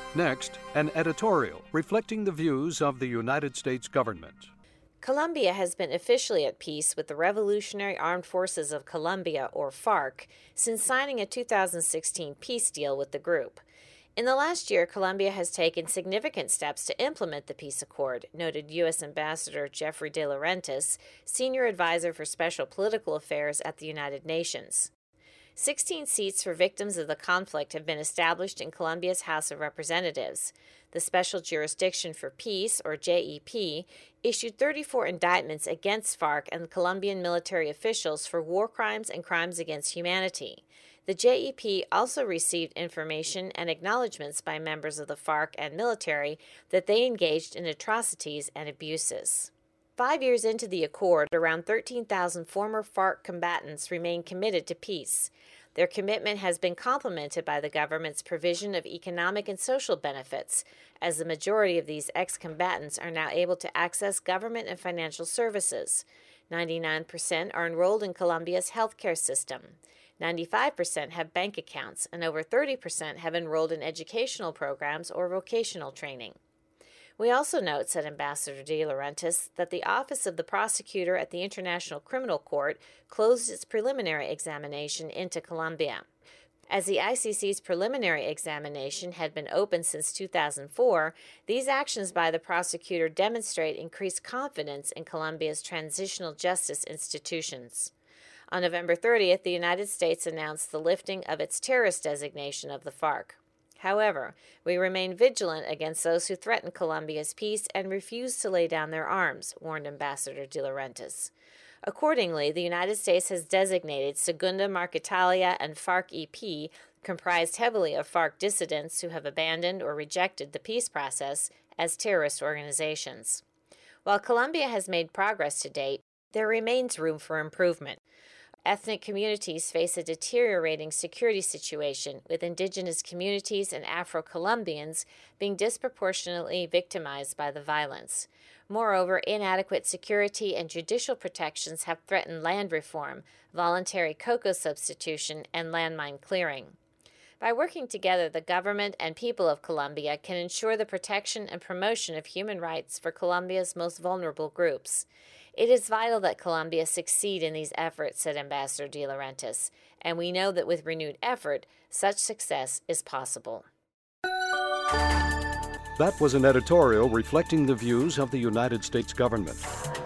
Next, an editorial reflecting the views of the United States government. Colombia has been officially at peace with the Revolutionary Armed Forces of Colombia, or FARC, since signing a 2016 peace deal with the group. In the last year, Colombia has taken significant steps to implement the peace accord, noted U.S. Ambassador Jeffrey De Laurentiis, senior advisor for special political affairs at the United Nations. 16 seats for victims of the conflict have been established in Colombia's House of Representatives. The Special Jurisdiction for Peace, or JEP, issued 34 indictments against FARC and Colombian military officials for war crimes and crimes against humanity. The JEP also received information and acknowledgments by members of the FARC and military that they engaged in atrocities and abuses. 5 years into the accord, around 13,000 former FARC combatants remain committed to peace. Their commitment has been complemented by the government's provision of economic and social benefits, as the majority of these ex-combatants are now able to access government and financial services. 99% are enrolled in Colombia's healthcare system. 95% have bank accounts, and over 30% have enrolled in educational programs or vocational training. We also note, said Ambassador De Laurentiis, that the Office of the Prosecutor at the International Criminal Court closed its preliminary examination into Colombia. As the ICC's preliminary examination had been open since 2004, these actions by the prosecutor demonstrate increased confidence in Colombia's transitional justice institutions. On November 30th, the United States announced the lifting of its terrorist designation of the FARC. However, we remain vigilant against those who threaten Colombia's peace and refuse to lay down their arms, warned Ambassador De Laurentiis. Accordingly, the United States has designated Segunda Marquetalia and FARC-EP, comprised heavily of FARC dissidents who have abandoned or rejected the peace process, as terrorist organizations. While Colombia has made progress to date, there remains room for improvement. Ethnic communities face a deteriorating security situation, with indigenous communities and Afro-Colombians being disproportionately victimized by the violence. Moreover, inadequate security and judicial protections have threatened land reform, voluntary cocoa substitution, and landmine clearing. By working together, the government and people of Colombia can ensure the protection and promotion of human rights for Colombia's most vulnerable groups. It is vital that Colombia succeed in these efforts, said Ambassador De Laurentiis, and we know that with renewed effort, such success is possible. That was an editorial reflecting the views of the United States government.